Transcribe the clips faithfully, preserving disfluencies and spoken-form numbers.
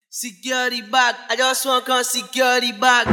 Security bag, I just want come security bag.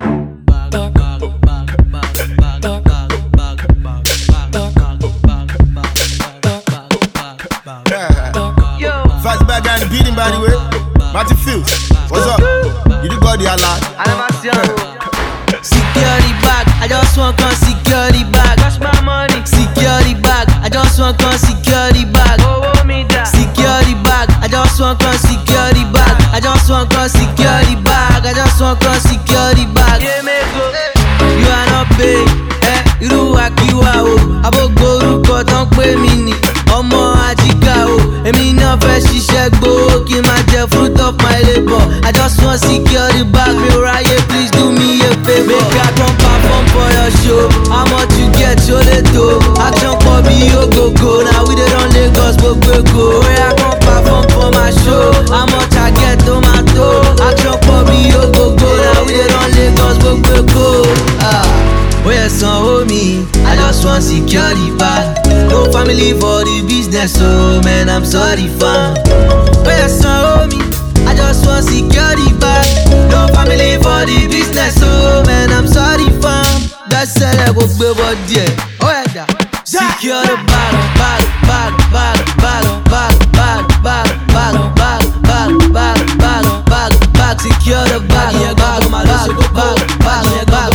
Fast bag and the beating by the way. Martin Fields, what's up? You do got the alarm. I never see you. Security bag, I just want come security bag. That's my money. Security bag, I just want come security bag. Oh, me that. Security bag, I just want come security bag. I just want come security bag. I just want come security bag. Yeah, me go. You are not paid, eh? You do work you are. Abo goru ko ton pe mi ni. Ọmọ ajiga o, èmi náà fẹ́ ṣiṣẹ́ gbowó kí n máa jẹ fruit of my labour. I just want security bag, mi ò ráyè, please do me a favour. Make I come perform for your show, how much you get ṣó lè tó? Action pọ̀ bí ògógó, na we dey run Lagos gbogbo Èkó. Oya come perform for my show, how much I get tó máa tó? Action pọ̀ bí ògógó, na we dey run Lagos gbogbo Èkó. Oya sanwó mi, I just want security bag. No family for the business, so man, I'm sorry, fam. Oya sanwó mi, I just want security bag. No family for the business, so man, I'm sorry, fam. That's all I go gbé body ẹ̀. Oya da. Secure the bag, bag, bag, bag, bag, bag, bag, bag, bag, bag, bag, bag, bag, bag, bag. Secure the bag, bag, bag, bag, bag, bag, bag,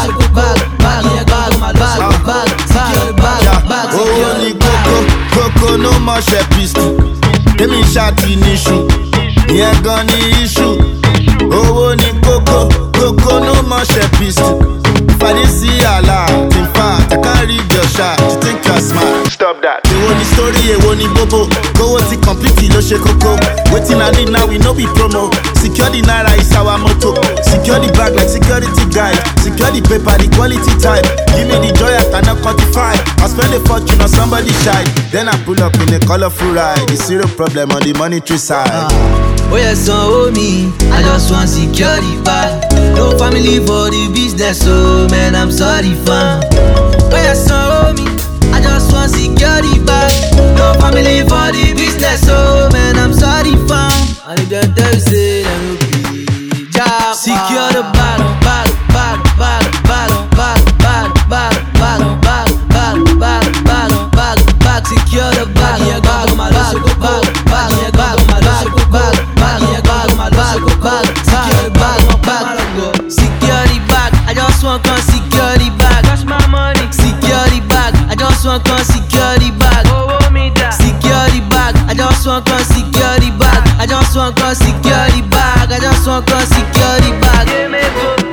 bag. Owó ní kókó, kókó no more ṣẹ̀pìsì. Èmi ṣáàtì níṣu, ìyẹn gan ni iṣu. Owó ní kókó, kókó no more ṣẹ̀pìsì. If I didn't see Allah, in fact, I can't read your shot. You think you're smart? Stop that. Èwo ni story, èwo ni bobo. Kówó ti complete ló ṣe kókó. Wetin I need now, we no be promo. Secure the naira is our motto. Secure the bag like security guide. Secure the paper, the quality type. Give me the joy I cannot quantify. I spend a fortune on somebody's side. Then I pull up in a colorful ride. The zero problem on the monetary side. Uh, Oya sanwó mi, I just want security bag. No family for the business, so man, I'm sorry, fam. Oya sanwó mi, I just want security bag. No family for the business, so man, I'm sorry, fam. I need them to say them no be job. Secure the bag, bag, bag, bag, bag, bag, bag, bag, bag, bag, bag, bag, bag, bag, bag. Secure the bag, bag, bag, bag, bag, bag, bag, bag, bag, bag, bag, bag. Secure the bag, bag, security bag. I just want come security bag. That's my money. Security bag. I just want come security bag. Oh, me that. Security bag. I just want come security bag. I just want come security bag. I just want come security bag.